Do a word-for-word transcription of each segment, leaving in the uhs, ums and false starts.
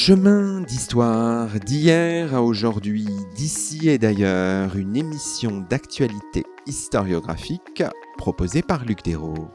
Chemin d'histoire, d'hier à aujourd'hui, d'ici et d'ailleurs, une émission d'actualité historiographique proposée par Luc Dérault.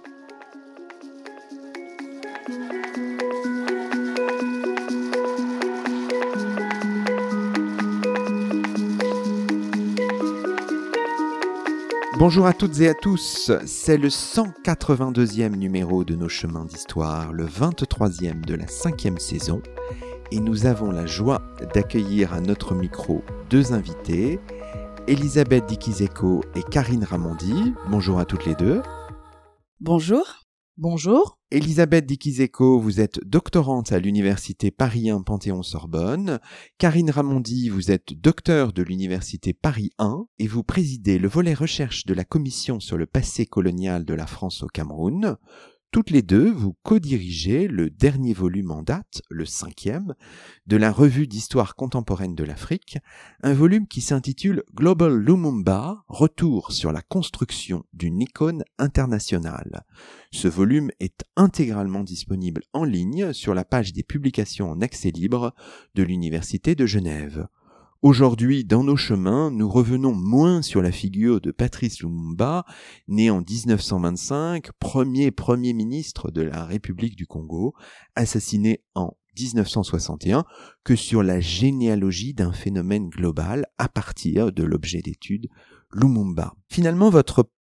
Bonjour à toutes et à tous, c'est le cent quatre-vingt-deuxième numéro de nos chemins d'histoire, le vingt-troisième de la cinquième saison, et nous avons la joie d'accueillir à notre micro deux invités, Elisabeth Dikizeko et Karine Ramondi. Bonjour à toutes les deux. Bonjour. Bonjour. Elisabeth Dikizeko, vous êtes doctorante à l'université Paris un Panthéon-Sorbonne. Karine Ramondi, vous êtes docteure de l'université Paris un et vous présidez le volet recherche de la commission sur le passé colonial de la France au Cameroun. Toutes les deux, vous co-dirigez le dernier volume en date, le cinquième, de la revue d'histoire contemporaine de l'Afrique, un volume qui s'intitule Global Lumumba, retour sur la construction d'une icône internationale. Ce volume est intégralement disponible en ligne sur la page des publications en accès libre de l'Université de Genève. Aujourd'hui, dans nos chemins, nous revenons moins sur la figure de Patrice Lumumba, né en dix-neuf cent vingt-cinq, premier Premier ministre de la République du Congo, assassiné en dix-neuf cent soixante et un, que sur la généalogie d'un phénomène global à partir de l'objet d'étude Lumumba. Finalement, votre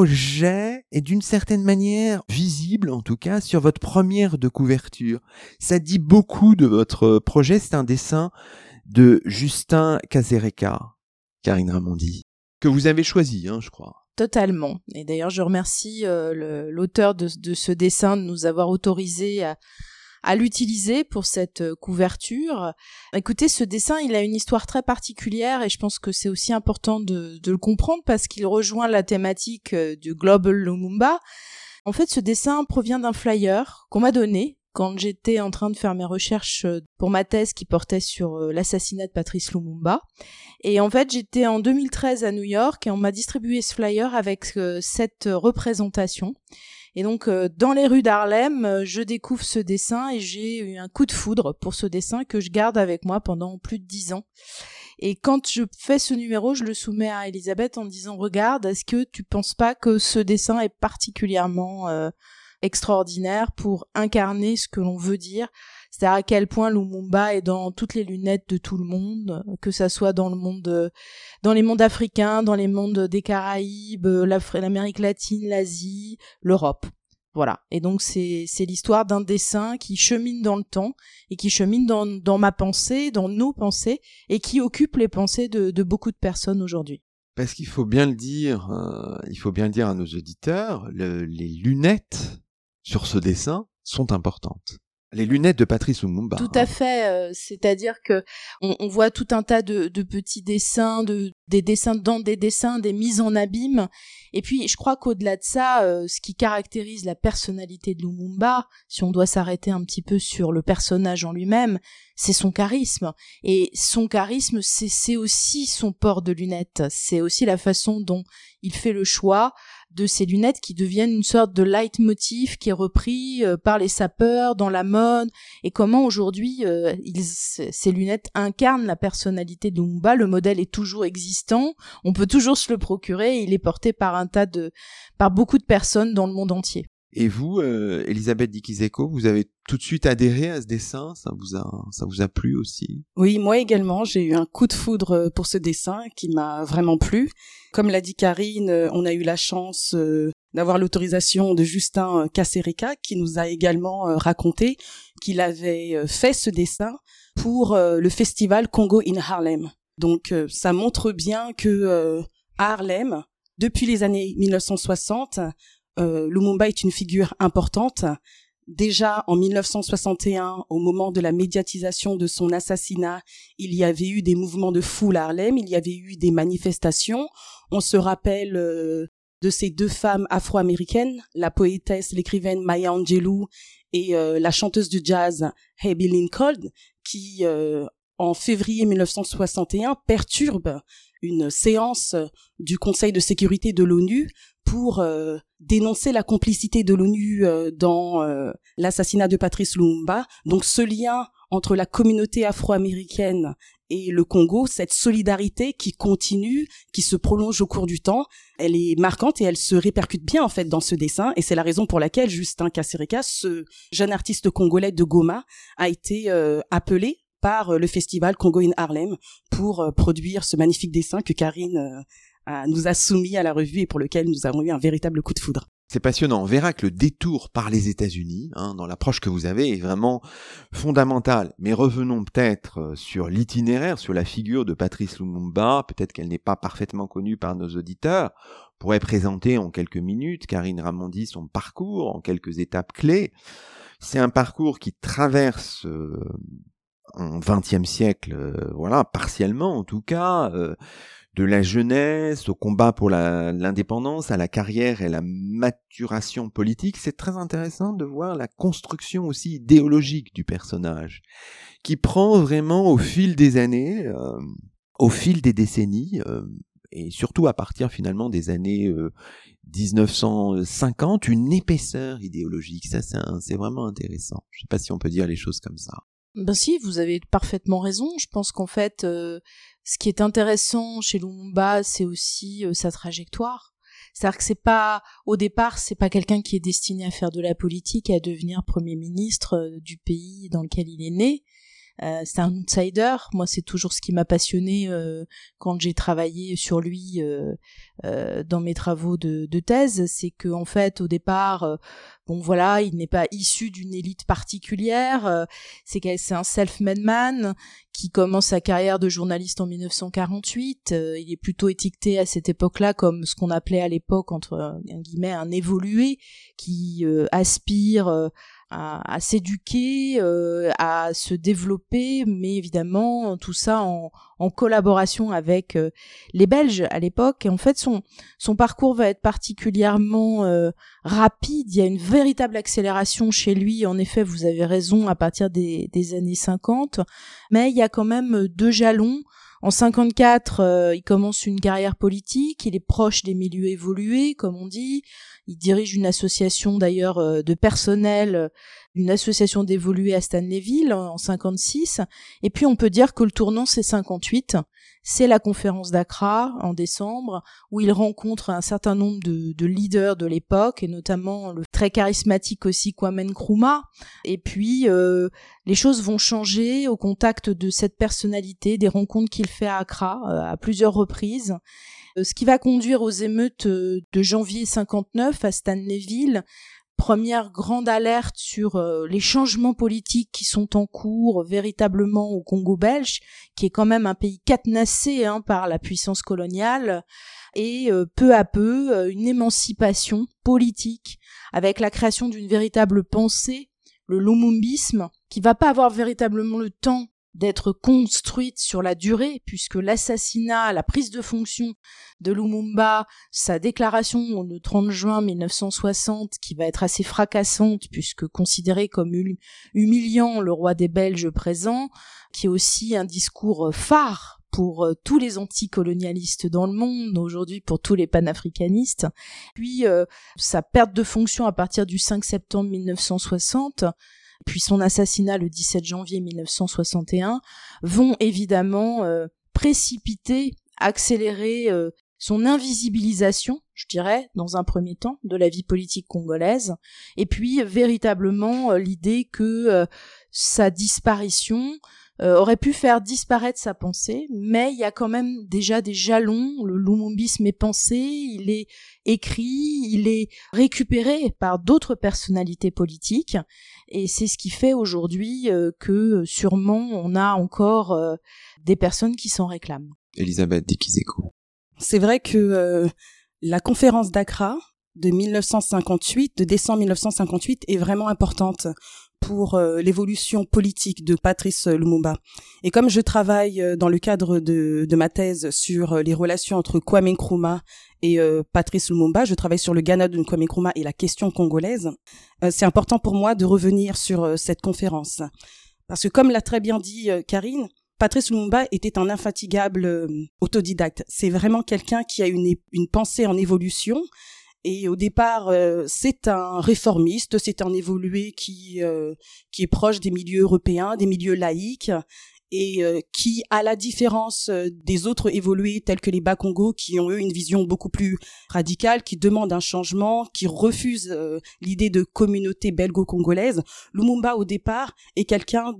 projet est d'une certaine manière visible, en tout cas, sur votre première de couverture. Ça dit beaucoup de votre projet, c'est un dessin de Justin Kasereka, Karine Ramondi, que vous avez choisi, hein, je crois. Totalement. Et d'ailleurs, je remercie euh, le, l'auteur de, de ce dessin de nous avoir autorisé à, à l'utiliser pour cette euh, couverture. Écoutez, ce dessin, il a une histoire très particulière et je pense que c'est aussi important de, de le comprendre parce qu'il rejoint la thématique euh, du Global Lumumba. En fait, ce dessin provient d'un flyer qu'on m'a donné quand j'étais en train de faire mes recherches pour ma thèse qui portait sur l'assassinat de Patrice Lumumba. Et en fait, j'étais en deux mille treize à New York et on m'a distribué ce flyer avec cette représentation. Et donc, dans les rues d'Harlem, je découvre ce dessin et j'ai eu un coup de foudre pour ce dessin que je garde avec moi pendant plus de dix ans. Et quand je fais ce numéro, je le soumets à Elisabeth en disant « Regarde, est-ce que tu penses pas que ce dessin est particulièrement euh, extraordinaire pour incarner ce que l'on veut dire, c'est-à-dire à quel point Lumumba est dans toutes les lunettes de tout le monde, que ça soit dans le monde, dans les mondes africains, dans les mondes des Caraïbes, l'Amérique latine, l'Asie, l'Europe. Voilà. Et donc c'est c'est l'histoire d'un dessin qui chemine dans le temps et qui chemine dans dans ma pensée, dans nos pensées et qui occupe les pensées de de beaucoup de personnes aujourd'hui. Parce qu'il faut bien le dire, euh, il faut bien le dire à nos auditeurs, le, les lunettes sur ce dessin sont importantes. Les lunettes de Patrice Lumumba. Tout à fait, euh, c'est-à-dire que on, on voit tout un tas de, de petits dessins, de des dessins dans des dessins, des mises en abîme. Et puis, je crois qu'au-delà de ça, euh, ce qui caractérise la personnalité de Lumumba, si on doit s'arrêter un petit peu sur le personnage en lui-même, c'est son charisme. Et son charisme, c'est, c'est aussi son port de lunettes. C'est aussi la façon dont il fait le choix de ces lunettes qui deviennent une sorte de leitmotiv qui est repris euh, par les sapeurs dans la mode, et comment aujourd'hui euh, ils, ces lunettes incarnent la personnalité de Lumumba. Le modèle est toujours existant, on peut toujours se le procurer, et il est porté par un tas de, par beaucoup de personnes dans le monde entier. Et vous, euh, Elisabeth Dikizeko, vous avez tout de suite adhéré à ce dessin, ça vous a, ça vous a plu aussi? Oui, moi également, j'ai eu un coup de foudre pour ce dessin qui m'a vraiment plu. Comme l'a dit Karine, on a eu la chance d'avoir l'autorisation de Justin Kasereka qui nous a également raconté qu'il avait fait ce dessin pour le festival Congo in Harlem. Donc ça montre bien que à Harlem, depuis les années dix-neuf cent soixante, euh, Lumumba est une figure importante. Déjà en dix-neuf cent soixante et un, au moment de la médiatisation de son assassinat, il y avait eu des mouvements de foule à Harlem, il y avait eu des manifestations. On se rappelle euh, de ces deux femmes afro-américaines, la poétesse, l'écrivaine Maya Angelou et euh, la chanteuse de jazz Abbey Lincoln, qui euh, en février dix-neuf cent soixante et un perturbent une séance du Conseil de sécurité de l'ONU pour euh, dénoncer la complicité de l'ONU euh, dans euh, l'assassinat de Patrice Lumumba. Donc ce lien entre la communauté afro-américaine et le Congo, cette solidarité qui continue, qui se prolonge au cours du temps, elle est marquante et elle se répercute bien en fait dans ce dessin. Et c'est la raison pour laquelle Justin Kasereka, ce jeune artiste congolais de Goma, a été euh, appelé par le festival Congo in Harlem pour euh, produire ce magnifique dessin que Karine euh, a, nous a soumis à la revue et pour lequel nous avons eu un véritable coup de foudre. C'est passionnant. On verra que le détour par les États-Unis, hein, dans l'approche que vous avez, est vraiment fondamental. Mais revenons peut-être sur l'itinéraire, sur la figure de Patrice Lumumba. Peut-être qu'elle n'est pas parfaitement connue par nos auditeurs. On pourrait présenter en quelques minutes, Karine Ramondi, son parcours en quelques étapes clés. C'est un parcours qui traverse euh, un vingtième siècle, euh, voilà, partiellement en tout cas, euh, de la jeunesse au combat pour la, l'indépendance, à la carrière et la maturation politique. C'est très intéressant de voir la construction aussi idéologique du personnage, qui prend vraiment au fil des années, euh, au fil des décennies, euh, et surtout à partir finalement des années euh, dix-neuf cent cinquante, une épaisseur idéologique. Ça, c'est, un, c'est vraiment intéressant. Je ne sais pas si on peut dire les choses comme ça. Ben si, vous avez parfaitement raison. Je pense qu'en fait, euh, ce qui est intéressant chez Lumumba, c'est aussi euh, sa trajectoire. C'est-à-dire que c'est pas, au départ, c'est pas quelqu'un qui est destiné à faire de la politique et à devenir premier ministre euh, du pays dans lequel il est né. Euh, c'est un outsider. Moi, c'est toujours ce qui m'a passionné euh, quand j'ai travaillé sur lui euh, euh, dans mes travaux de, de thèse. C'est que en fait, au départ, euh, bon voilà, il n'est pas issu d'une élite particulière. Euh, c'est que c'est un self-made man qui commence sa carrière de journaliste en dix-neuf cent quarante-huit. Euh, il est plutôt étiqueté à cette époque-là comme ce qu'on appelait à l'époque entre euh, guillemets un évolué qui euh, aspire euh, à, à s'éduquer, euh, à se développer, mais évidemment tout ça en, en collaboration avec euh, les Belges à l'époque. Et en fait, son son parcours va être particulièrement euh, rapide. Il y a une véritable accélération chez lui. En effet, vous avez raison, à partir des, des années cinquante. Mais il y a quand même deux jalons. En cinquante-quatre, euh, il commence une carrière politique, il est proche des milieux évolués, comme on dit. Il dirige une association d'ailleurs euh, de personnel, une association d'évolués à Stanleyville en cinquante-six. Et puis on peut dire que le tournant, c'est cinquante-huit. C'est la conférence d'Accra en décembre, où il rencontre un certain nombre de, de leaders de l'époque, et notamment le très charismatique aussi Kwame Nkrumah. Et puis euh, les choses vont changer au contact de cette personnalité, des rencontres qu'il fait à Accra euh, à plusieurs reprises. Euh, ce qui va conduire aux émeutes euh, de janvier cinquante-neuf à Stanleyville. Première grande alerte sur euh, les changements politiques qui sont en cours véritablement au Congo belge, qui est quand même un pays cadenassé hein, par la puissance coloniale, et euh, peu à peu euh, une émancipation politique avec la création d'une véritable pensée, le lumumbisme, qui va pas avoir véritablement le temps d'être construite sur la durée, puisque l'assassinat, la prise de fonction de Lumumba, sa déclaration le trente juin mille neuf cent soixante, qui va être assez fracassante, puisque considéré comme hum- humiliant le roi des Belges présent, qui est aussi un discours phare pour euh, tous les anticolonialistes dans le monde, aujourd'hui pour tous les panafricanistes. Puis euh, sa perte de fonction à partir du cinq septembre mille neuf cent soixante, puis son assassinat le dix-sept janvier mille neuf cent soixante et un, vont évidemment euh, précipiter, accélérer euh, son invisibilisation, je dirais, dans un premier temps, de la vie politique congolaise, et puis véritablement euh, l'idée que euh, sa disparition euh, aurait pu faire disparaître sa pensée, mais il y a quand même déjà des jalons, le lumumbisme est pensé, il est écrit, il est récupéré par d'autres personnalités politiques, et c'est ce qui fait aujourd'hui euh, que sûrement on a encore euh, des personnes qui s'en réclament. Elisabeth Dikizeko. C'est vrai que euh, la conférence d'Accra de mille neuf cent cinquante-huit, de décembre mille neuf cent cinquante-huit, est vraiment importante pour euh, l'évolution politique de Patrice Lumumba. Et comme je travaille euh, dans le cadre de, de ma thèse sur euh, les relations entre Kwame Nkrumah et euh, Patrice Lumumba, je travaille sur le Ghana de Kwame Nkrumah et la question congolaise, euh, c'est important pour moi de revenir sur euh, cette conférence. Parce que comme l'a très bien dit euh, Karine, Patrice Lumumba était un infatigable euh, autodidacte. C'est vraiment quelqu'un qui a une, une pensée en évolution Et au départ, euh, c'est un réformiste, c'est un évolué qui euh, qui est proche des milieux européens, des milieux laïques, et euh, qui, à la différence euh, des autres évolués tels que les Bas-Congo, qui ont eu une vision beaucoup plus radicale, qui demandent un changement, qui refusent euh, l'idée de communauté belgo-congolaise, Lumumba, au départ, est quelqu'un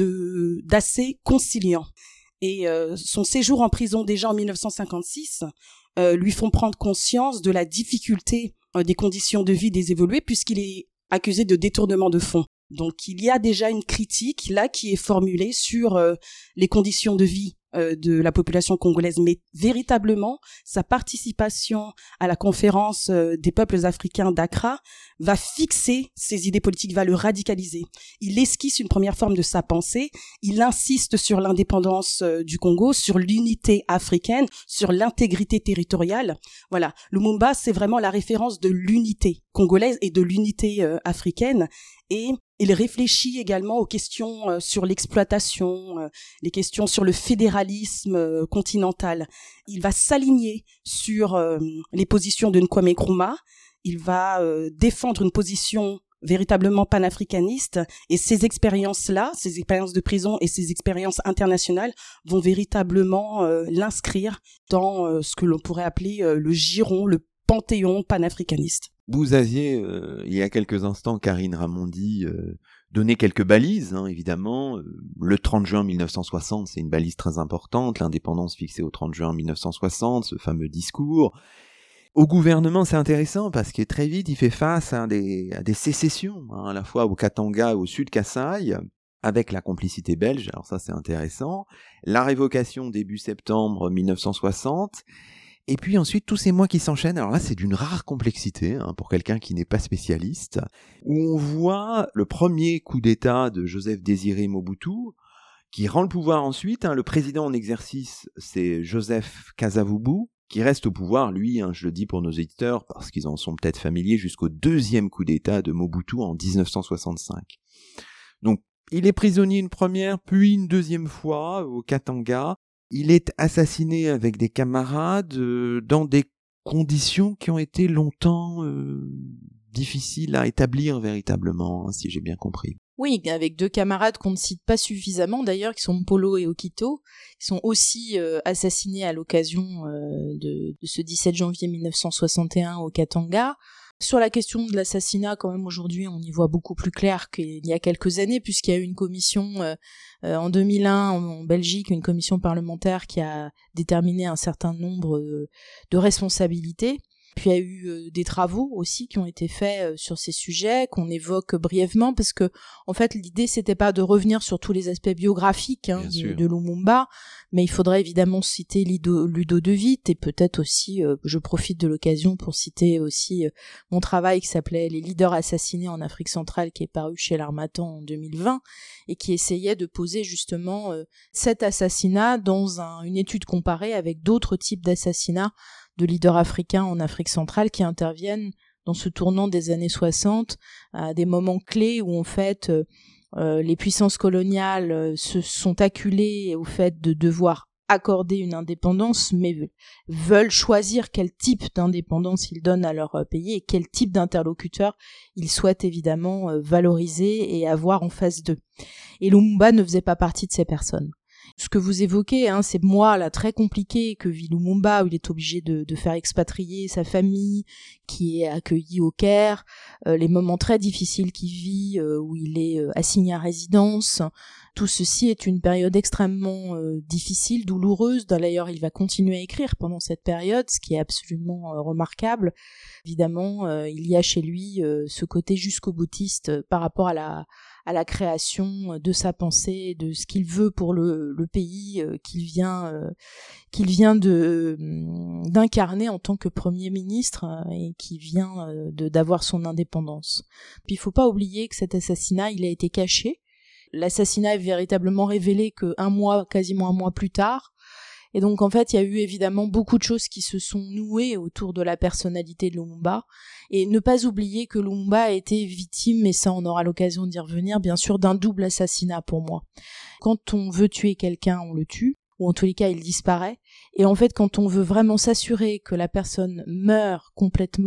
de d'assez conciliant. Et euh, son séjour en prison déjà en mille neuf cent cinquante-six euh, lui font prendre conscience de la difficulté euh, des conditions de vie des évolués, puisqu'il est accusé de détournement de fonds. Donc il y a déjà une critique là qui est formulée sur euh, les conditions de vie euh, de la population congolaise, mais véritablement sa participation à la conférence euh, des peuples africains d'Accra va fixer ses idées politiques, va le radicaliser. Il esquisse une première forme de sa pensée, il insiste sur l'indépendance euh, du Congo, sur l'unité africaine, sur l'intégrité territoriale. Voilà, Lumumba, c'est vraiment la référence de l'unité congolaise et de l'unité euh, africaine. Et il réfléchit également aux questions euh, sur l'exploitation, euh, les questions sur le fédéralisme euh, continental. Il va s'aligner sur euh, les positions de Kwame Nkrumah. Il va euh, défendre une position véritablement panafricaniste, et ces expériences-là, ces expériences de prison et ces expériences internationales vont véritablement euh, l'inscrire dans euh, ce que l'on pourrait appeler euh, le giron, le panthéon panafricaniste. Vous aviez, euh, il y a quelques instants, Karine Ramondi, euh, donné quelques balises, hein, évidemment. Le trente juin mille neuf cent soixante, c'est une balise très importante, l'indépendance fixée au trente juin mille neuf cent soixante, ce fameux discours. Au gouvernement, c'est intéressant parce que très vite, il fait face à des, à des sécessions, hein, à la fois au Katanga et au Sud Kasaï, avec la complicité belge, alors ça c'est intéressant. La révocation début septembre mille neuf cent soixante, et puis ensuite, tous ces mois qui s'enchaînent, alors là, c'est d'une rare complexité, hein, pour quelqu'un qui n'est pas spécialiste, où on voit le premier coup d'État de Joseph Désiré Mobutu, qui rend le pouvoir ensuite. Hein, le président en exercice, c'est Joseph Kasavubu, qui reste au pouvoir, lui, hein, je le dis pour nos éditeurs, parce qu'ils en sont peut-être familiers, jusqu'au deuxième coup d'État de Mobutu en dix-neuf cent soixante-cinq. Donc, il est prisonnier une première, puis une deuxième fois au Katanga. Il est assassiné avec des camarades euh, dans des conditions qui ont été longtemps euh, difficiles à établir véritablement, hein, si j'ai bien compris. Oui, avec deux camarades qu'on ne cite pas suffisamment d'ailleurs, qui sont Mpolo et Okito, qui sont aussi euh, assassinés à l'occasion euh, de, de ce dix-sept janvier mille neuf cent soixante et un au Katanga. Sur la question de l'assassinat, quand même, aujourd'hui, on y voit beaucoup plus clair qu'il y a quelques années, puisqu'il y a eu une commission euh, euh, en deux mille un en, en Belgique, une commission parlementaire qui a déterminé un certain nombre de, de responsabilités. Puis il y a eu euh, des travaux aussi qui ont été faits euh, sur ces sujets, qu'on évoque brièvement, parce que en fait l'idée c'était pas de revenir sur tous les aspects biographiques hein, de, de Lumumba, mais il faudrait évidemment citer Ludo, Ludo De Witt, et peut-être aussi, euh, je profite de l'occasion pour citer aussi euh, mon travail qui s'appelait Les leaders assassinés en Afrique centrale, qui est paru chez l'Harmattan en deux mille vingt, et qui essayait de poser justement euh, cet assassinat dans un, une étude comparée avec d'autres types d'assassinats de leaders africains en Afrique centrale qui interviennent dans ce tournant des années soixante, à des moments clés où en fait euh, les puissances coloniales euh, se sont acculées au fait de devoir accorder une indépendance, mais veulent choisir quel type d'indépendance ils donnent à leur pays et quel type d'interlocuteur ils souhaitent évidemment euh, valoriser et avoir en face d'eux. Et Lumumba ne faisait pas partie de ces personnes. Ce que vous évoquez, hein, c'est moi là très compliqué que vit Lumumba, où il est obligé de, de faire expatrier sa famille, qui est accueillie au Caire, euh, les moments très difficiles qu'il vit, euh, où il est euh, assigné à résidence. Tout ceci est une période extrêmement euh, difficile, douloureuse. D'ailleurs, il va continuer à écrire pendant cette période, ce qui est absolument euh, remarquable. Évidemment, euh, il y a chez lui euh, ce côté jusqu'au boutiste euh, par rapport à la à la création de sa pensée, de ce qu'il veut pour le, le pays euh, qu'il vient euh, qu'il vient de euh, d'incarner en tant que Premier ministre euh, et qui vient euh, de d'avoir son indépendance. Puis il faut pas oublier que cet assassinat, il a été caché. L'assassinat est véritablement révélé que un mois, quasiment un mois plus tard. Et donc en fait, il y a eu évidemment beaucoup de choses qui se sont nouées autour de la personnalité de Lumumba. Et ne pas oublier que Lumumba a été victime, et ça on aura l'occasion d'y revenir, bien sûr, d'un double assassinat pour moi. Quand on veut tuer quelqu'un, on le tue, ou en tous les cas il disparaît. Et en fait, quand on veut vraiment s'assurer que la personne meurt complètement,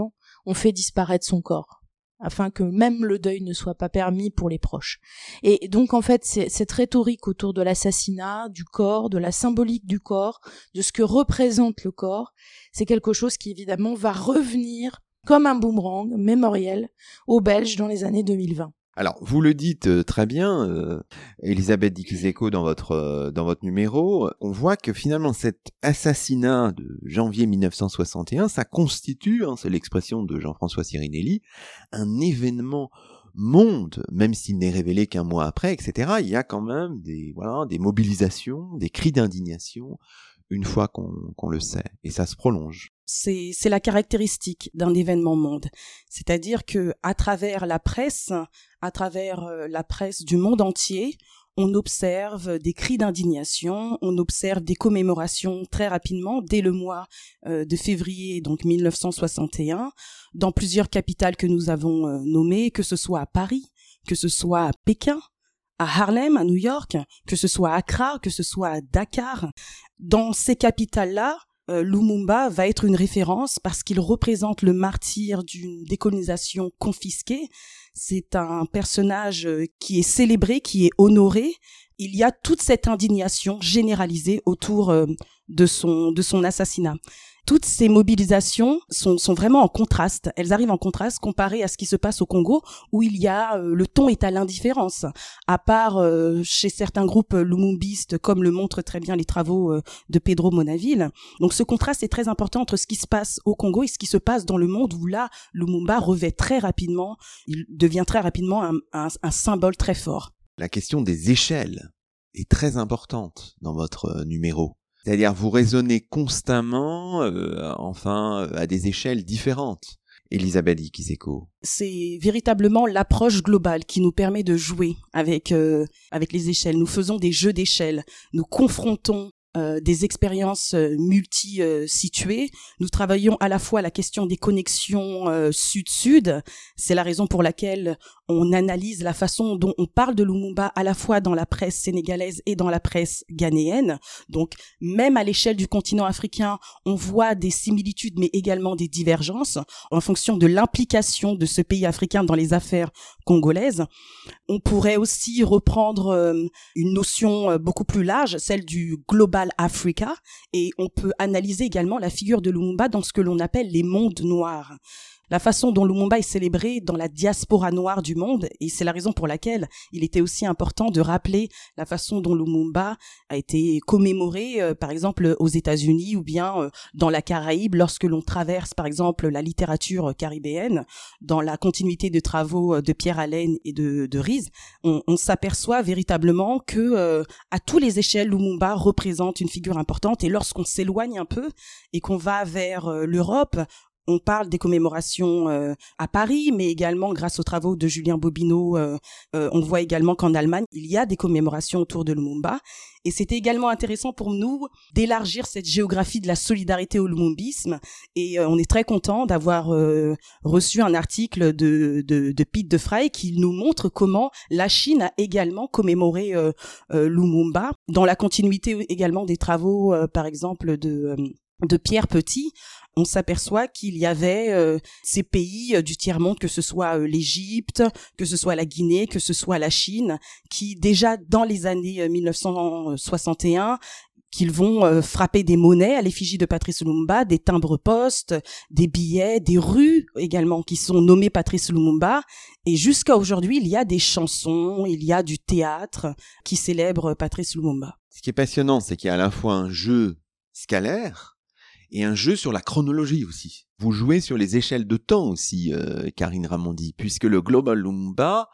on fait disparaître son corps, afin que même le deuil ne soit pas permis pour les proches. Et donc en fait, c'est, cette rhétorique autour de l'assassinat, du corps, de la symbolique du corps, de ce que représente le corps, c'est quelque chose qui évidemment va revenir comme un boomerang mémoriel aux Belges dans les années deux mille vingt. Alors, vous le dites euh, très bien, euh, Elisabeth Dixeco, dans votre euh, dans votre numéro, on voit que finalement cet assassinat de janvier mille neuf cent soixante et un, ça constitue, hein, c'est l'expression de Jean-François Sirinelli, un événement monde, même s'il n'est révélé qu'un mois après, et cetera. Il y a quand même des voilà des mobilisations, des cris d'indignation, une fois qu'on, qu'on le sait, et ça se prolonge. C'est, c'est la caractéristique d'un événement monde. C'est-à-dire que, à travers la presse, à travers la presse du monde entier, on observe des cris d'indignation, on observe des commémorations très rapidement, dès le mois euh, de février, donc mille neuf cent soixante et un, dans plusieurs capitales que nous avons euh, nommées, que ce soit à Paris, que ce soit à Pékin, à Harlem, à New York, que ce soit à Accra, que ce soit à Dakar. Dans ces capitales-là, euh, Lumumba va être une référence parce qu'il représente le martyr d'une décolonisation confisquée. C'est un personnage qui est célébré, qui est honoré. Il y a toute cette indignation généralisée autour euh, de son de son assassinat. Toutes ces mobilisations sont, sont vraiment en contraste. Elles arrivent en contraste comparées à ce qui se passe au Congo, où il y a euh, le ton est à l'indifférence. À part euh, chez certains groupes lumumbistes, comme le montrent très bien les travaux euh, de Pedro Monaville. Donc ce contraste est très important entre ce qui se passe au Congo et ce qui se passe dans le monde, où là, Lumumba revêt très rapidement, il devient très rapidement un, un, un symbole très fort. La question des échelles est très importante dans votre numéro. C'est-à-dire, vous raisonnez constamment, euh, enfin, à des échelles différentes. Elisabeth Dixeco. C'est véritablement l'approche globale qui nous permet de jouer avec euh, avec les échelles. Nous faisons des jeux d'échelles. Nous confrontons euh, des expériences euh, multi-situées. Nous travaillons à la fois la question des connexions euh, sud-sud. C'est la raison pour laquelle on analyse la façon dont on parle de Lumumba à la fois dans la presse sénégalaise et dans la presse ghanéenne. Donc, même à l'échelle du continent africain, on voit des similitudes, mais également des divergences en fonction de l'implication de ce pays africain dans les affaires congolaises. On pourrait aussi reprendre euh, une notion euh, beaucoup plus large, celle du Global Africa, et on peut analyser également la figure de Lumumba dans ce que l'on appelle les mondes noirs. La façon dont Lumumba est célébré dans la diaspora noire du monde, et c'est la raison pour laquelle il était aussi important de rappeler la façon dont Lumumba a été commémoré, euh, par exemple aux États-Unis ou bien euh, dans la Caraïbe, lorsque l'on traverse par exemple la littérature caribéenne, dans la continuité de travaux de Pierre Allen et de, de Riz, on, on s'aperçoit véritablement que euh, à tous les échelles, Lumumba représente une figure importante, et lorsqu'on s'éloigne un peu et qu'on va vers euh, l'Europe, on parle des commémorations euh, à Paris, mais également grâce aux travaux de Julien Bobineau, euh, euh, on voit également qu'en Allemagne, il y a des commémorations autour de Lumumba. Et c'était également intéressant pour nous d'élargir cette géographie de la solidarité au lumumbisme. Et euh, on est très content d'avoir euh, reçu un article de, de, de Piet de Frey qui nous montre comment la Chine a également commémoré euh, euh, Lumumba, dans la continuité également des travaux, euh, par exemple, de... Euh, de Pierre Petit. On s'aperçoit qu'il y avait euh, ces pays euh, du tiers-monde, que ce soit euh, l'Égypte, que ce soit la Guinée, que ce soit la Chine, qui déjà dans les années euh, mille neuf cent soixante et un, qu'ils vont euh, frapper des monnaies à l'effigie de Patrice Lumumba, des timbres-poste, des billets, des rues également qui sont nommées Patrice Lumumba. Et jusqu'à aujourd'hui, il y a des chansons, il y a du théâtre qui célèbre Patrice Lumumba. Ce qui est passionnant, c'est qu'il y a à la fois un jeu scalaire et un jeu sur la chronologie aussi. Vous jouez sur les échelles de temps aussi, euh, Karine Ramondi, puisque le Global Lumumba,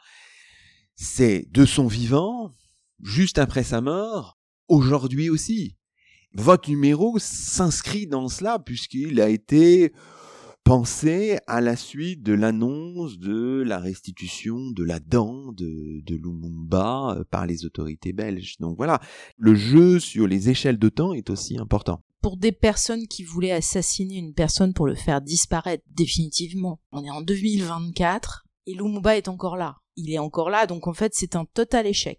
c'est de son vivant, juste après sa mort, aujourd'hui aussi. Votre numéro s'inscrit dans cela, puisqu'il a été pensé à la suite de l'annonce de la restitution de la dent de, de Lumumba par les autorités belges. Donc voilà, le jeu sur les échelles de temps est aussi important. Pour des personnes qui voulaient assassiner une personne pour le faire disparaître définitivement, on est en deux mille vingt-quatre et Lumumba est encore là. Il est encore là, donc en fait c'est un total échec.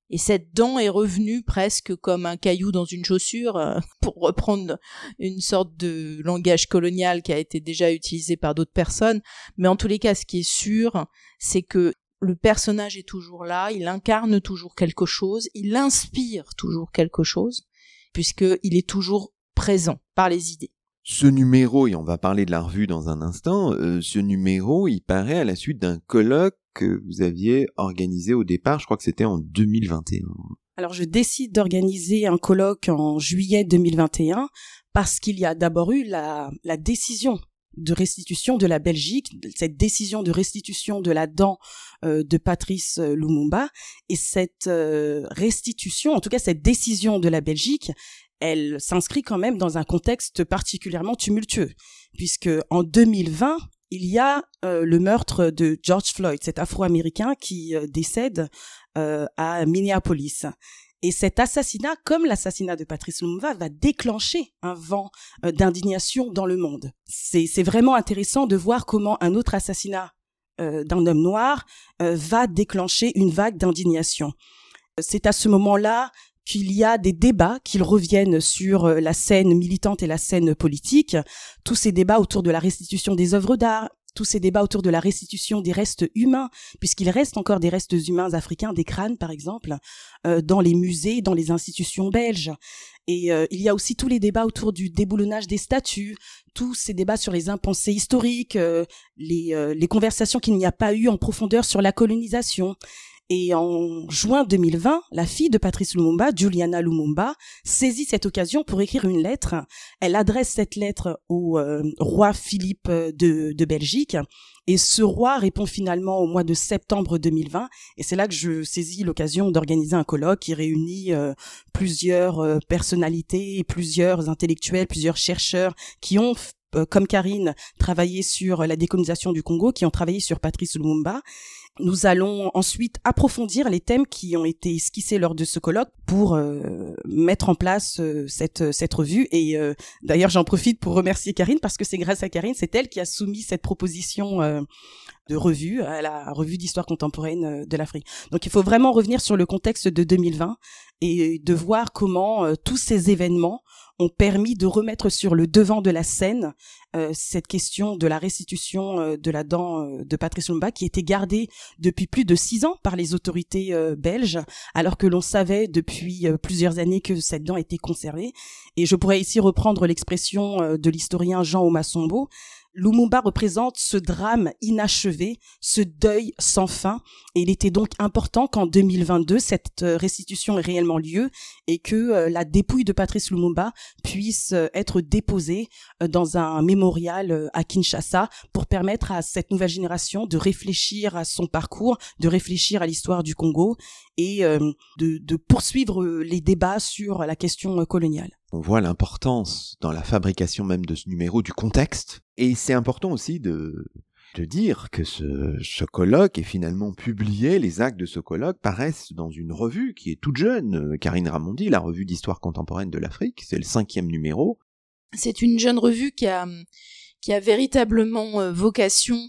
Et cette dent est revenue presque comme un caillou dans une chaussure, euh, pour reprendre une sorte de langage colonial qui a été déjà utilisé par d'autres personnes. Mais en tous les cas, ce qui est sûr, c'est que le personnage est toujours là, il incarne toujours quelque chose, il inspire toujours quelque chose, puisqu'il est toujours présent par les idées. Ce numéro, et on va parler de la revue dans un instant, euh, ce numéro, il paraît à la suite d'un colloque que vous aviez organisé au départ, je crois que c'était en deux mille vingt et un. Alors je décide d'organiser un colloque en juillet deux mille vingt et un parce qu'il y a d'abord eu la, la décision de restitution de la Belgique, cette décision de restitution de la dent euh, de Patrice Lumumba, et cette euh, restitution, en tout cas cette décision de la Belgique, elle s'inscrit quand même dans un contexte particulièrement tumultueux, puisque en deux mille vingt, il y a euh, le meurtre de George Floyd, cet Afro-Américain qui euh, décède euh, à Minneapolis. Et cet assassinat, comme l'assassinat de Patrice Lumumba, va déclencher un vent euh, d'indignation dans le monde. C'est, c'est vraiment intéressant de voir comment un autre assassinat euh, d'un homme noir euh, va déclencher une vague d'indignation. C'est à ce moment-là qu'il y a des débats qui reviennent sur la scène militante et la scène politique, tous ces débats autour de la restitution des œuvres d'art, tous ces débats autour de la restitution des restes humains, puisqu'il reste encore des restes humains africains, des crânes par exemple, euh, dans les musées, dans les institutions belges. Et euh, il y a aussi tous les débats autour du déboulonnage des statues, tous ces débats sur les impensés historiques, euh, les, euh, les conversations qu'il n'y a pas eu en profondeur sur la colonisation. Et en juin deux mille vingt, la fille de Patrice Lumumba, Juliana Lumumba, saisit cette occasion pour écrire une lettre. Elle adresse cette lettre au euh, roi Philippe de, de Belgique. Et ce roi répond finalement au mois de septembre deux mille vingt. Et c'est là que je saisis l'occasion d'organiser un colloque qui réunit euh, plusieurs euh, personnalités, plusieurs intellectuels, plusieurs chercheurs qui ont, euh, comme Karine, travaillé sur la décolonisation du Congo, qui ont travaillé sur Patrice Lumumba. Nous allons ensuite approfondir les thèmes qui ont été esquissés lors de ce colloque pour euh, mettre en place euh, cette cette revue. Et euh, d'ailleurs, j'en profite pour remercier Karine parce que c'est grâce à Karine, c'est elle qui a soumis cette proposition euh, de revue à la revue d'histoire contemporaine de l'Afrique. Donc, il faut vraiment revenir sur le contexte de deux mille vingt et de voir comment euh, tous ces événements ont permis de remettre sur le devant de la scène euh, cette question de la restitution euh, de la dent euh, de Patrice Lumumba qui était gardée depuis plus de six ans par les autorités euh, belges, alors que l'on savait depuis euh, plusieurs années que cette dent était conservée. Et je pourrais ici reprendre l'expression euh, de l'historien Jean Omasombo. Lumumba représente ce drame inachevé, ce deuil sans fin, et il était donc important qu'en deux mille vingt-deux, cette restitution ait réellement lieu et que euh, la dépouille de Patrice Lumumba puisse euh, être déposée euh, dans un mémorial euh, à Kinshasa pour permettre à cette nouvelle génération de réfléchir à son parcours, de réfléchir à l'histoire du Congo et euh, de, de poursuivre les débats sur la question euh, coloniale. On voit l'importance dans la fabrication même de ce numéro du contexte. Et c'est important aussi de, de dire que ce, ce colloque est finalement publié, les actes de ce colloque paraissent dans une revue qui est toute jeune, Karine Ramondi, la revue d'histoire contemporaine de l'Afrique, c'est le cinquième numéro. C'est une jeune revue qui a, qui a véritablement vocation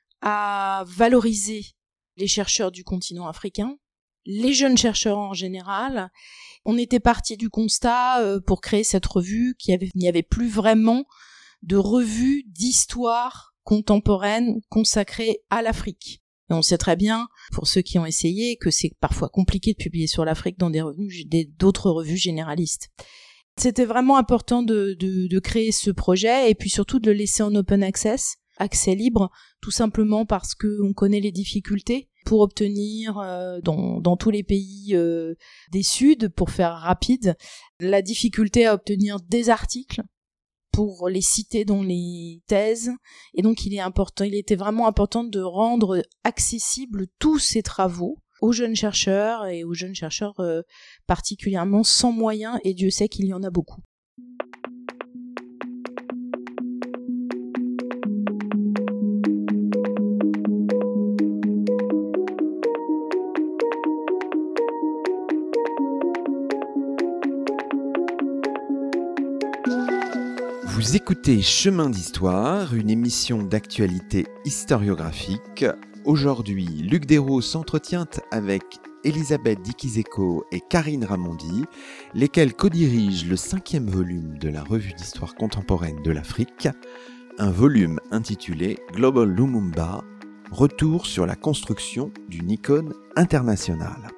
à valoriser les chercheurs du continent africain, les jeunes chercheurs en général. On était parti du constat euh, pour créer cette revue qu'il n'y avait plus vraiment de revue d'histoire contemporaine consacrée à l'Afrique. Et on sait très bien, pour ceux qui ont essayé, que c'est parfois compliqué de publier sur l'Afrique dans des revues, des, d'autres revues généralistes. C'était vraiment important de, de, de créer ce projet et puis surtout de le laisser en open access, accès libre, tout simplement parce qu'on connaît les difficultés pour obtenir euh, dans, dans tous les pays euh, des Suds, pour faire rapide, la difficulté à obtenir des articles pour les citer dans les thèses. Et donc il est important, il était vraiment important de rendre accessibles tous ces travaux aux jeunes chercheurs et aux jeunes chercheurs euh, particulièrement sans moyens, et Dieu sait qu'il y en a beaucoup. Vous écoutez Chemin d'Histoire, une émission d'actualité historiographique. Aujourd'hui, Luc Desros s'entretient avec Elisabeth Dikizeko et Karine Ramondi, lesquelles co-dirigent le cinquième volume de la revue d'histoire contemporaine de l'Afrique, un volume intitulé Global Lumumba, retour sur la construction d'une icône internationale.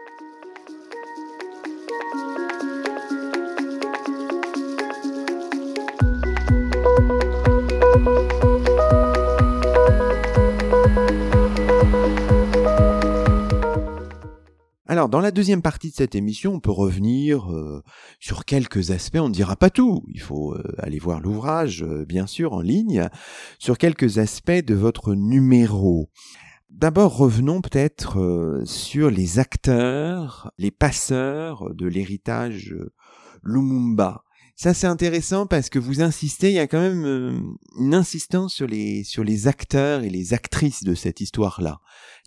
Alors, dans la deuxième partie de cette émission, on peut revenir euh, sur quelques aspects, on ne dira pas tout, il faut euh, aller voir l'ouvrage, euh, bien sûr, en ligne, sur quelques aspects de votre numéro. D'abord, revenons peut-être euh, sur les acteurs, les passeurs de l'héritage euh, Lumumba. Ça, c'est intéressant parce que vous insistez, il y a quand même euh, une insistance sur les, sur les acteurs et les actrices de cette histoire-là.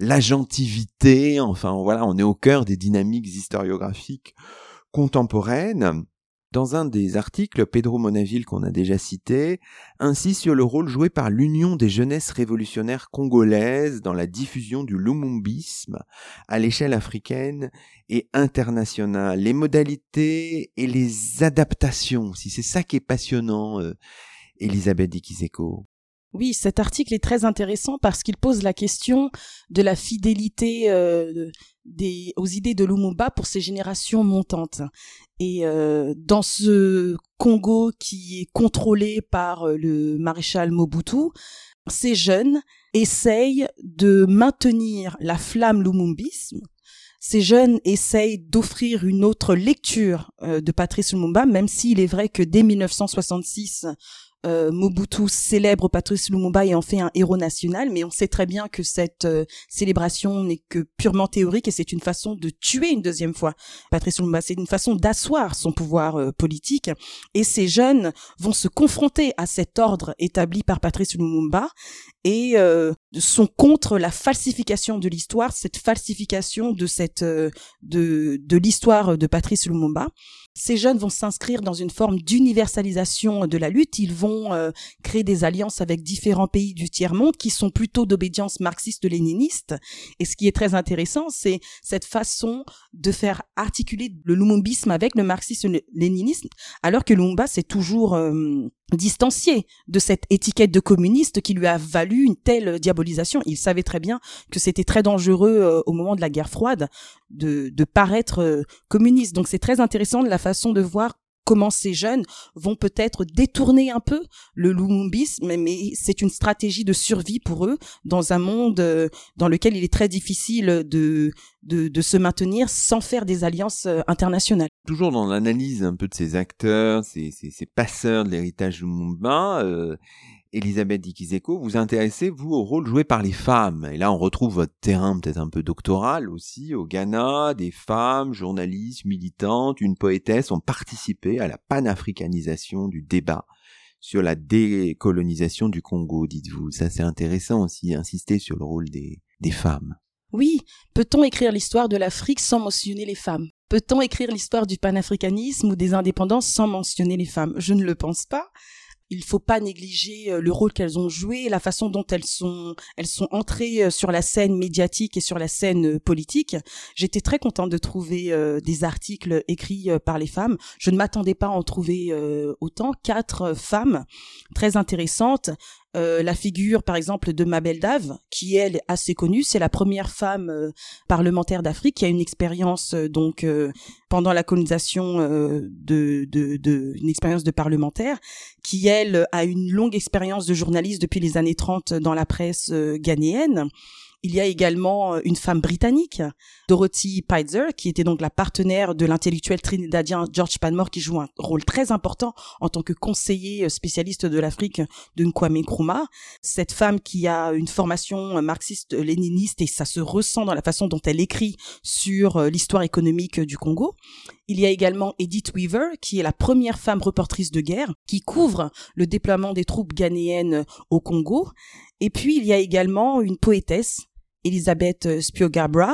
L'agentivité, enfin voilà, on est au cœur des dynamiques historiographiques contemporaines. Dans un des articles, Pedro Monaville, qu'on a déjà cité, insiste sur le rôle joué par l'Union des jeunesses révolutionnaires congolaises dans la diffusion du lumumbisme à l'échelle africaine et internationale. Les modalités et les adaptations, si c'est ça qui est passionnant, euh, Elisabeth Dikizeko. Oui, cet article est très intéressant parce qu'il pose la question de la fidélité euh, des, aux idées de Lumumba pour ces générations montantes. Et euh, dans ce Congo qui est contrôlé par euh, le maréchal Mobutu, ces jeunes essayent de maintenir la flamme lumumbisme. Ces jeunes essayent d'offrir une autre lecture euh, de Patrice Lumumba, même s'il est vrai que dès dix-neuf cent soixante-six, Euh, Mobutu célèbre Patrice Lumumba et en fait un héros national, mais on sait très bien que cette euh, célébration n'est que purement théorique et c'est une façon de tuer une deuxième fois Patrice Lumumba, c'est une façon d'asseoir son pouvoir euh, politique, et ces jeunes vont se confronter à cet ordre établi par Patrice Lumumba et euh, sont contre la falsification de l'histoire, cette falsification de cette euh, de de l'histoire de Patrice Lumumba. Ces jeunes vont s'inscrire dans une forme d'universalisation de la lutte. Ils vont euh, créer des alliances avec différents pays du tiers-monde qui sont plutôt d'obédience marxiste-léniniste. Et ce qui est très intéressant, c'est cette façon de faire articuler le lumumbisme avec le marxisme-léninisme, alors que Lumumba s'est toujours euh, distancié de cette étiquette de communiste qui lui a valu une telle diabolisation. Il savait très bien que c'était très dangereux euh, au moment de la guerre froide de, de paraître euh, communiste. Donc c'est très intéressant de la façon de voir comment ces jeunes vont peut-être détourner un peu le lumumbisme, mais c'est une stratégie de survie pour eux dans un monde euh, dans lequel il est très difficile de, de, de se maintenir sans faire des alliances euh, internationales. Toujours dans l'analyse un peu de ces acteurs, ces, ces, ces passeurs de l'héritage Lumumba, euh, Elisabeth Dikizeko, vous intéressez, vous, au rôle joué par les femmes. Et là, on retrouve votre terrain peut-être un peu doctoral aussi. Au Ghana, des femmes, journalistes, militantes, une poétesse ont participé à la panafricanisation du débat sur la décolonisation du Congo, dites-vous. Ça, c'est intéressant aussi, insister sur le rôle des, des femmes. Oui, peut-on écrire l'histoire de l'Afrique sans mentionner les femmes ? Peut-on écrire l'histoire du panafricanisme ou des indépendances sans mentionner les femmes ? Je ne le pense pas. Il faut pas négliger le rôle qu'elles ont joué, la façon dont elles sont elles sont entrées sur la scène médiatique et sur la scène politique. J'étais très contente de trouver euh, des articles écrits euh, par les femmes. Je ne m'attendais pas à en trouver euh, autant. Quatre femmes très intéressantes. Euh, la figure, par exemple, de Mabel Dave, qui elle est assez connue, c'est la première femme euh, parlementaire d'Afrique qui a une expérience euh, donc euh, pendant la colonisation euh, de, de, de une expérience de parlementaire, qui elle a une longue expérience de journaliste depuis les années trente dans la presse euh, ghanéenne. Il y a également une femme britannique, Dorothy Pfizer, qui était donc la partenaire de l'intellectuel trinidadien George Padmore, qui joue un rôle très important en tant que conseiller spécialiste de l'Afrique de Kwame Nkrumah. Cette femme qui a une formation marxiste-léniniste, et ça se ressent dans la façon dont elle écrit sur l'histoire économique du Congo. Il y a également Edith Weaver, qui est la première femme reportrice de guerre, qui couvre le déploiement des troupes ghanéennes au Congo. Et puis, il y a également une poétesse, Elisabeth Spiogabra,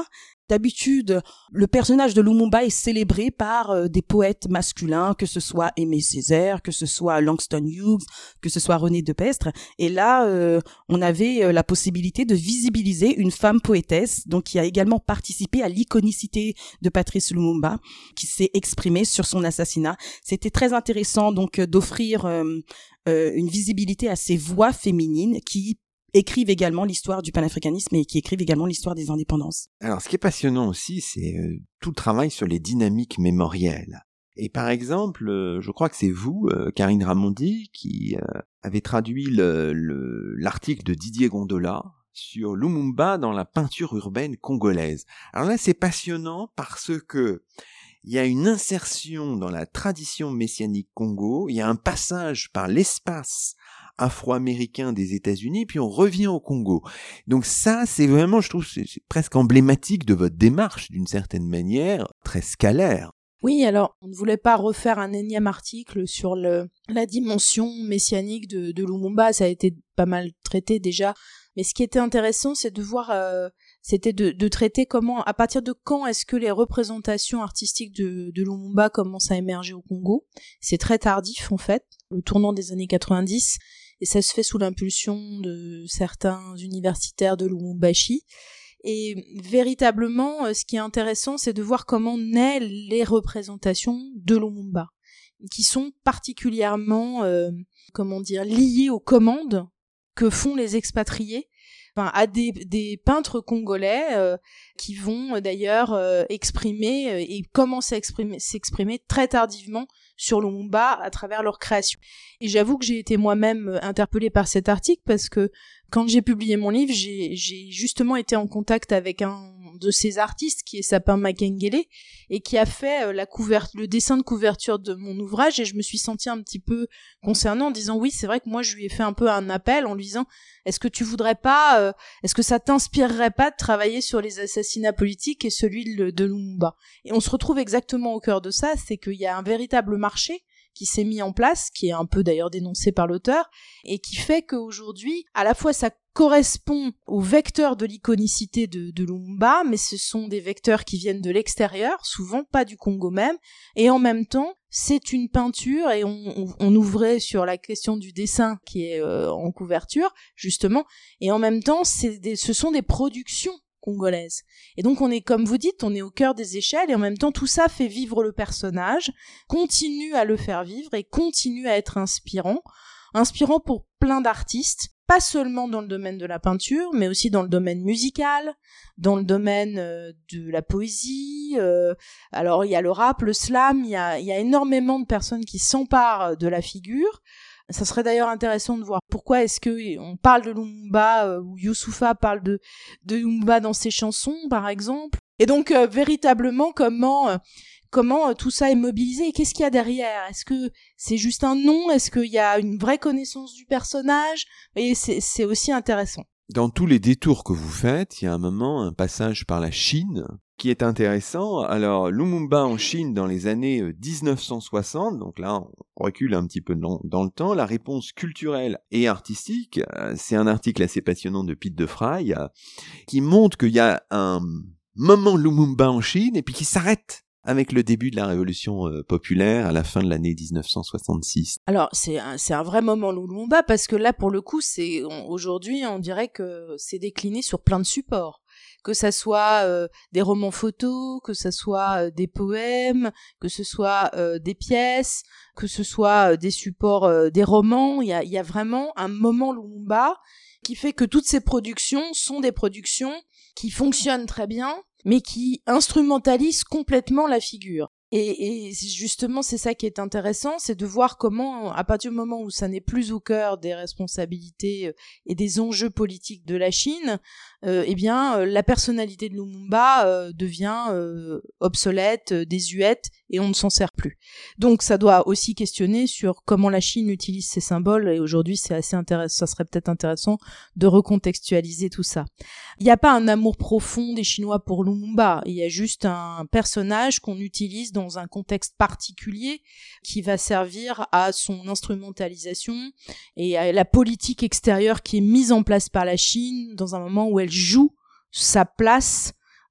D'habitude, le personnage de Lumumba est célébré par euh, des poètes masculins, que ce soit Aimé Césaire, que ce soit Langston Hughes, que ce soit René Depestre. Et là, euh, on avait euh, la possibilité de visibiliser une femme poétesse, donc qui a également participé à l'iconicité de Patrice Lumumba, qui s'est exprimée sur son assassinat. C'était très intéressant donc euh, d'offrir euh, euh, une visibilité à ces voix féminines qui écrivent également l'histoire du panafricanisme et qui écrivent également l'histoire des indépendances. Alors, ce qui est passionnant aussi, c'est euh, tout le travail sur les dynamiques mémorielles. Et par exemple, euh, je crois que c'est vous, euh, Karine Ramondi, qui euh, avez traduit le, le, l'article de Didier Gondola sur Lumumba dans la peinture urbaine congolaise. Alors là, c'est passionnant parce que il y a une insertion dans la tradition messianique Congo, il y a un passage par l'espace afro-américain des États-Unis, puis on revient au Congo. Donc ça, c'est vraiment, je trouve, c'est, c'est presque emblématique de votre démarche, d'une certaine manière, très scalaire. Oui, alors, on ne voulait pas refaire un énième article sur le, la dimension messianique de, de Lumumba, ça a été pas mal traité déjà, mais ce qui était intéressant, c'est de voir, euh, c'était de, de traiter comment, à partir de quand est-ce que les représentations artistiques de, de Lumumba commencent à émerger au Congo. C'est très tardif, en fait, au tournant des années quatre-vingt-dix, et ça se fait sous l'impulsion de certains universitaires de Lubumbashi. Et véritablement, ce qui est intéressant, c'est de voir comment naissent les représentations de Lumumba, qui sont particulièrement, euh, comment dire, liées aux commandes que font les expatriés, enfin, à des, des peintres congolais euh, qui vont d'ailleurs euh, exprimer euh, et commencer à exprimer, s'exprimer très tardivement sur Lumumba à travers leur création. Et j'avoue que j'ai été moi-même interpellée par cet article parce que quand j'ai publié mon livre, j'ai, j'ai justement été en contact avec un de ces artistes qui est Sapin Makengele et qui a fait euh, la couverture, le dessin de couverture de mon ouvrage, et je me suis sentie un petit peu concernée en disant oui, c'est vrai que moi je lui ai fait un peu un appel en lui disant est-ce que tu voudrais pas, euh, est-ce que ça t'inspirerait pas de travailler sur les assassinats politiques et celui de, de Lumumba. Et on se retrouve exactement au cœur de ça, c'est qu'il y a un véritable marché qui s'est mis en place, qui est un peu d'ailleurs dénoncé par l'auteur, et qui fait qu'aujourd'hui, à la fois ça correspond aux vecteurs de l'iconicité de, de Lumumba, mais ce sont des vecteurs qui viennent de l'extérieur, souvent pas du Congo même, et en même temps, c'est une peinture, et on, on, on ouvrait sur la question du dessin qui est euh, en couverture, justement, et en même temps, c'est des, ce sont des productions congolaise. Et donc on est, comme vous dites, on est au cœur des échelles et en même temps tout ça fait vivre le personnage, continue à le faire vivre et continue à être inspirant, inspirant pour plein d'artistes, pas seulement dans le domaine de la peinture, mais aussi dans le domaine musical, dans le domaine euh, de la poésie, euh, alors il y a le rap, le slam, il y a, il y a énormément de personnes qui s'emparent de la figure. Ça serait d'ailleurs intéressant de voir pourquoi est-ce que on parle de Lumumba euh, ou Youssoufa parle de de Lumumba dans ses chansons par exemple. Et donc euh, véritablement comment euh, comment euh, tout ça est mobilisé et qu'est-ce qu'il y a derrière? Est-ce que c'est juste un nom? Est-ce qu'il y a une vraie connaissance du personnage? Et c'est c'est aussi intéressant. Dans tous les détours que vous faites, il y a un moment, un passage par la Chine qui est intéressant. Alors, Lumumba en Chine dans les années dix-neuf cent soixante, donc là, on recule un petit peu dans, dans le temps, la réponse culturelle et artistique, c'est un article assez passionnant de Pete de Frey, qui montre qu'il y a un moment Lumumba en Chine et puis qui s'arrête avec le début de la révolution euh, populaire à la fin de l'année dix-neuf cent soixante-six. Alors, c'est un, c'est un vrai moment Lumumba parce que là, pour le coup, c'est on, aujourd'hui, on dirait que c'est décliné sur plein de supports. Que ça soit euh, des romans photos, que ça soit euh, des poèmes, que ce soit euh, des pièces, que ce soit euh, des supports, euh, des romans. Il y a, il y a vraiment un moment Lumumba qui fait que toutes ces productions sont des productions qui fonctionnent très bien, mais qui instrumentalisent complètement la figure. Et, et justement, c'est ça qui est intéressant, c'est de voir comment, à partir du moment où ça n'est plus au cœur des responsabilités et des enjeux politiques de la Chine, euh, eh bien, la personnalité de Lumumba euh, devient euh, obsolète, désuète, et on ne s'en sert plus. Donc, ça doit aussi questionner sur comment la Chine utilise ses symboles, et aujourd'hui, c'est assez intéressant, ça serait peut-être intéressant de recontextualiser tout ça. Il n'y a pas un amour profond des Chinois pour Lumumba, il y a juste un personnage qu'on utilise dans un contexte particulier qui va servir à son instrumentalisation et à la politique extérieure qui est mise en place par la Chine dans un moment où elle joue sa place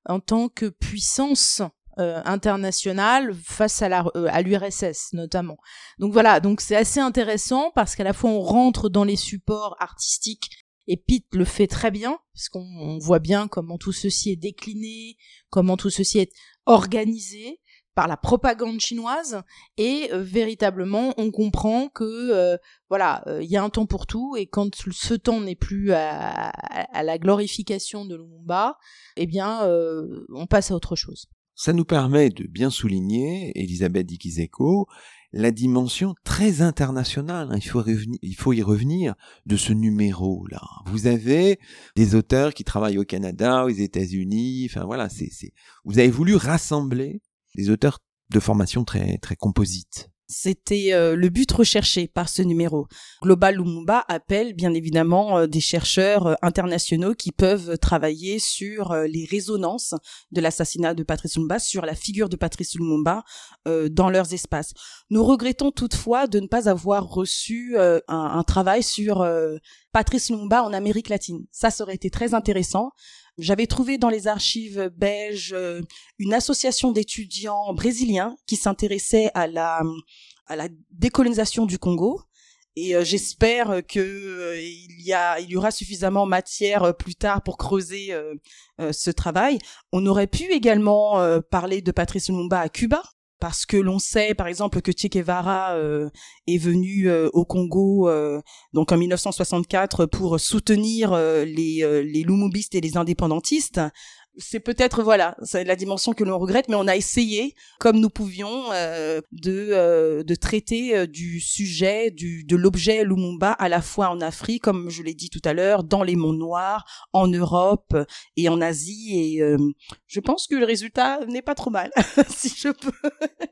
en tant que puissance euh, internationale face à, la, euh, à l'U R S S notamment. Donc voilà, donc c'est assez intéressant parce qu'à la fois on rentre dans les supports artistiques et Pitt le fait très bien, parce qu'on on voit bien comment tout ceci est décliné, comment tout ceci est organisé par la propagande chinoise, et euh, véritablement on comprend que euh, voilà, il euh, y a un temps pour tout, et quand ce temps n'est plus à, à, à la glorification de Lumumba, eh bien euh, on passe à autre chose. Ça nous permet de bien souligner, Elisabeth Dikizeko, la dimension très internationale, hein, il faut revenir, il faut y revenir, de ce numéro-là. Vous avez des auteurs qui travaillent au Canada, aux États-Unis, enfin voilà, c'est, c'est, vous avez voulu rassembler des auteurs de formation très, très composite. C'était euh, le but recherché par ce numéro. Global Lumumba appelle bien évidemment euh, des chercheurs euh, internationaux qui peuvent travailler sur euh, les résonances de l'assassinat de Patrice Lumumba, sur la figure de Patrice Lumumba euh, dans leurs espaces. Nous regrettons toutefois de ne pas avoir reçu euh, un, un travail sur euh, Patrice Lumumba en Amérique latine. Ça, ça aurait été très intéressant. J'avais trouvé dans les archives belges euh, une association d'étudiants brésiliens qui s'intéressait à la à la décolonisation du Congo, et euh, j'espère que euh, il y a il y aura suffisamment matière euh, plus tard pour creuser euh, euh, ce travail. On aurait pu également euh, parler de Patrice Lumumba à Cuba, parce que l'on sait par exemple que Che Guevara euh, est venu euh, au Congo euh, donc en dix-neuf cent soixante-quatre pour soutenir euh, les euh, les lumumbistes et les indépendantistes. C'est peut-être voilà, c'est la dimension que l'on regrette, mais on a essayé comme nous pouvions euh, de euh, de traiter euh, du sujet du de l'objet Lumumba à la fois en Afrique, comme je l'ai dit tout à l'heure, dans les mondes noirs, en Europe et en Asie, et euh, je pense que le résultat n'est pas trop mal si je peux.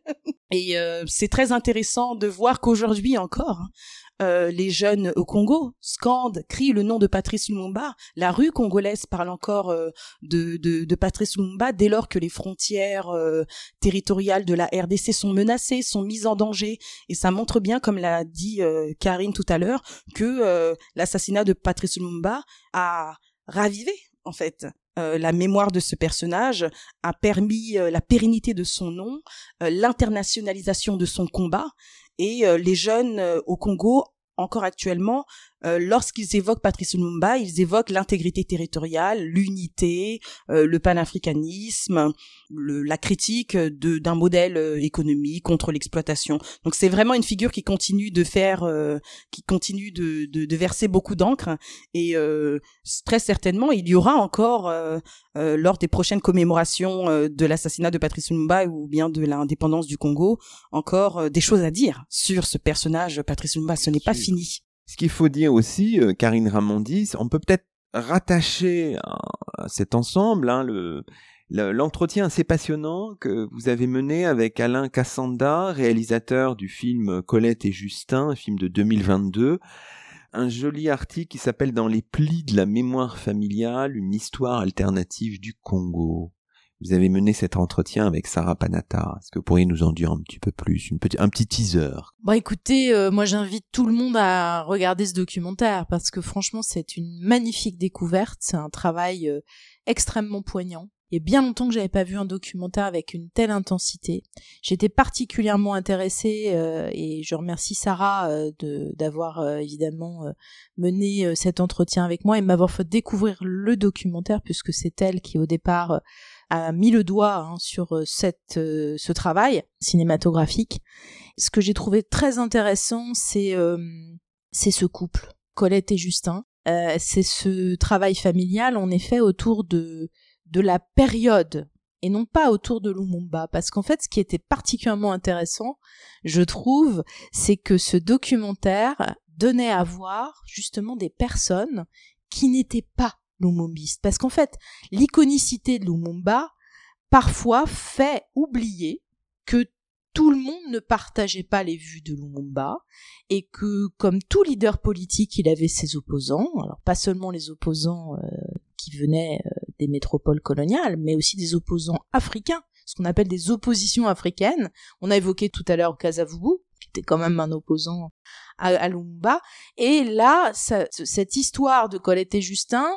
Et euh, c'est très intéressant de voir qu'aujourd'hui encore Euh, les jeunes au Congo scandent, crient le nom de Patrice Lumumba. La rue congolaise parle encore euh, de, de, de Patrice Lumumba dès lors que les frontières euh, territoriales de la R D C sont menacées, sont mises en danger. Et ça montre bien, comme l'a dit euh, Karine tout à l'heure, que euh, l'assassinat de Patrice Lumumba a ravivé, en fait, Euh, la mémoire de ce personnage, a permis euh, la pérennité de son nom, euh, l'internationalisation de son combat, et euh, les jeunes euh, au Congo, encore actuellement, euh, lorsqu'ils évoquent Patrice Lumumba, ils évoquent l'intégrité territoriale, l'unité, euh, le panafricanisme, le, la critique de, d'un modèle euh, économique contre l'exploitation. Donc c'est vraiment une figure qui continue de faire, euh, qui continue de, de, de verser beaucoup d'encre, et euh, très certainement il y aura encore euh, euh, lors des prochaines commémorations euh, de l'assassinat de Patrice Lumumba ou bien de l'indépendance du Congo encore euh, des choses à dire sur ce personnage Patrice Lumumba. Ce n'est pas fini. Ce qu'il faut dire aussi, euh, Karine Ramondis, on peut peut-être rattacher à, à cet ensemble hein, le, le, l'entretien assez passionnant que vous avez mené avec Alain Cassanda, réalisateur du film Colette et Justin, un film de deux mille vingt-deux, un joli article qui s'appelle « Dans les plis de la mémoire familiale, une histoire alternative du Congo ». Vous avez mené cet entretien avec Sarah Panata. Est-ce que vous pourriez nous en dire un petit peu plus, une petite, un petit teaser? Bon, écoutez, euh, moi j'invite tout le monde à regarder ce documentaire parce que franchement c'est une magnifique découverte, c'est un travail euh, extrêmement poignant. Il y a bien longtemps que j'avais pas vu un documentaire avec une telle intensité. J'étais particulièrement intéressée euh, et je remercie Sarah euh, de d'avoir euh, évidemment euh, mené euh, cet entretien avec moi et m'avoir fait découvrir le documentaire, puisque c'est elle qui au départ euh, a mis le doigt hein, sur cette, euh, ce travail cinématographique. Ce que j'ai trouvé très intéressant, c'est, euh, c'est ce couple, Colette et Justin. Euh, c'est ce travail familial, en effet, autour de, de la période, et non pas autour de Lumumba. Parce qu'en fait, ce qui était particulièrement intéressant, je trouve, c'est que ce documentaire donnait à voir justement des personnes qui n'étaient pas lumumbiste. Parce qu'en fait, l'iconicité de Lumumba, parfois, fait oublier que tout le monde ne partageait pas les vues de Lumumba, et que, comme tout leader politique, il avait ses opposants, alors pas seulement les opposants euh, qui venaient euh, des métropoles coloniales, mais aussi des opposants africains, ce qu'on appelle des oppositions africaines. On a évoqué tout à l'heure Kasavubu, qui était quand même un opposant à, à Lumumba, et là, ça, cette histoire de Colette et Justin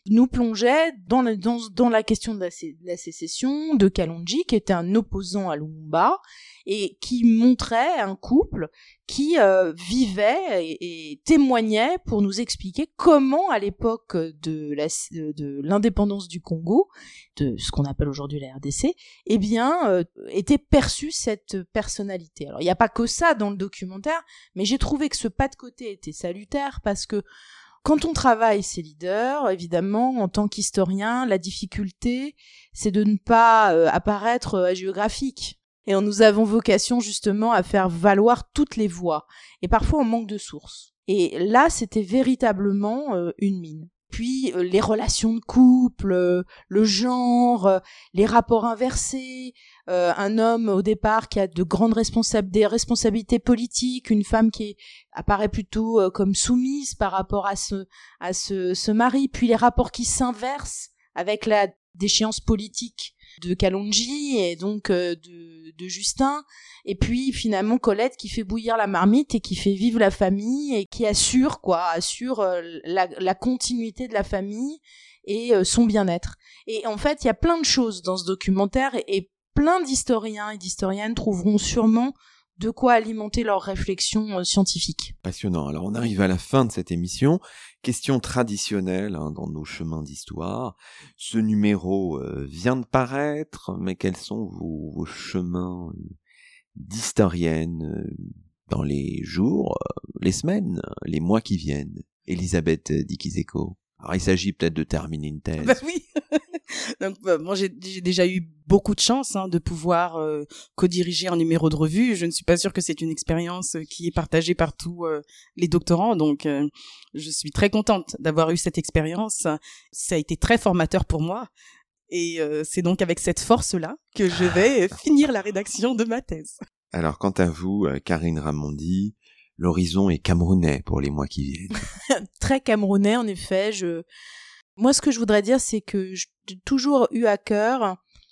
nous plongeait dans la, dans, dans la question de la, de la sécession, de Kalonji, qui était un opposant à Lumumba, et qui montrait un couple qui euh, vivait et, et témoignait pour nous expliquer comment, à l'époque de, la, de, de l'indépendance du Congo, de ce qu'on appelle aujourd'hui la R D C, eh bien, euh, était perçue cette personnalité. Alors, il n'y a pas que ça dans le documentaire, mais j'ai trouvé que ce pas de côté était salutaire, parce que quand on travaille ces leaders, évidemment, en tant qu'historien, la difficulté, c'est de ne pas euh, apparaître euh, géographique. Et nous avons vocation justement à faire valoir toutes les voix. Et parfois, on manque de sources. Et là, c'était véritablement euh, une mine. Puis, euh, les relations de couple, euh, le genre, euh, les rapports inversés, euh, un homme au départ qui a de grandes responsab- des responsabilités politiques, une femme qui est, apparaît plutôt euh, comme soumise par rapport à ce, à ce, ce mari, puis les rapports qui s'inversent avec la déchéance politique de Kalonji et donc euh, de, de Justin, et puis finalement Colette qui fait bouillir la marmite et qui fait vivre la famille et qui assure quoi, assure euh, la, la continuité de la famille et euh, son bien-être. Et en fait, il y a plein de choses dans ce documentaire et, et plein d'historiens et d'historiennes trouveront sûrement de quoi alimenter leurs réflexions euh, scientifiques. Passionnant. Alors on arrive à la fin de cette émission. Question traditionnelle hein, dans nos chemins d'histoire. Ce numéro euh, vient de paraître, mais quels sont vos, vos chemins euh, d'historienne euh, dans les jours, euh, les semaines, les mois qui viennent? Elisabeth Dikizeko. Alors il s'agit peut-être de terminer une thèse. Bah oui. Donc bah, moi j'ai, j'ai déjà eu beaucoup de chance hein, de pouvoir euh, co-diriger un numéro de revue. Je ne suis pas sûre que c'est une expérience qui est partagée par tous euh, les doctorants, donc euh, je suis très contente d'avoir eu cette expérience. Ça a été très formateur pour moi, et euh, c'est donc avec cette force-là que je vais finir la rédaction de ma thèse. Alors quant à vous, Karine Ramondi, l'horizon est camerounais pour les mois qui viennent. Très camerounais, en effet. Je... Moi, ce que je voudrais dire, c'est que j'ai toujours eu à cœur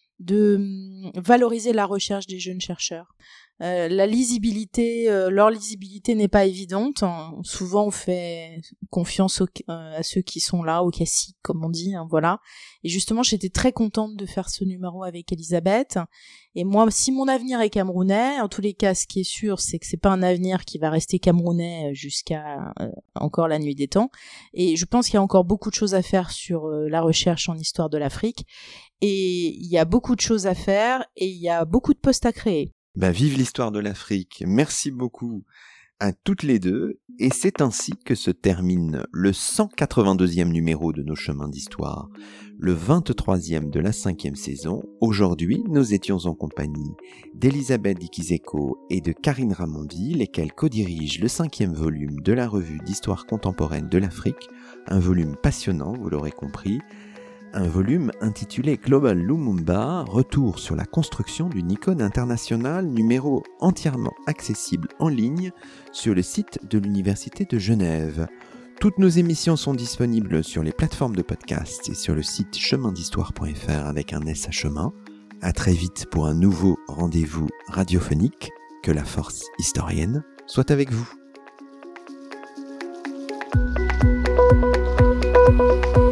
de valoriser la recherche des jeunes chercheurs. Euh, la lisibilité, euh, leur lisibilité n'est pas évidente. Hein. Souvent, on fait confiance au, euh, à ceux qui sont là, au cacique, comme on dit. Hein, voilà. Et justement, j'étais très contente de faire ce numéro avec Elisabeth. Et moi, si mon avenir est camerounais, en tous les cas, ce qui est sûr, c'est que c'est pas un avenir qui va rester camerounais jusqu'à euh, encore la nuit des temps. Et je pense qu'il y a encore beaucoup de choses à faire sur euh, la recherche en histoire de l'Afrique. Et il y a beaucoup de choses à faire et il y a beaucoup de postes à créer. Bah, vive l'histoire de l'Afrique. Merci beaucoup à toutes les deux. Et c'est ainsi que se termine le cent quatre-vingt-deuxième numéro de Nos Chemins d'Histoire, le vingt-troisième de la cinquième saison. Aujourd'hui, nous étions en compagnie d'Elisabeth Dikizeko et de Karine Ramondi, lesquelles co-dirigent le cinquième volume de la revue d'histoire contemporaine de l'Afrique, un volume passionnant, vous l'aurez compris. Un volume intitulé Global Lumumba, retour sur la construction d'une icône internationale, numéro entièrement accessible en ligne sur le site de l'Université de Genève. Toutes nos émissions sont disponibles sur les plateformes de podcast et sur le site chemin d'histoire point f r avec un S à chemin. À très vite pour un nouveau rendez-vous radiophonique. Que la force historienne soit avec vous.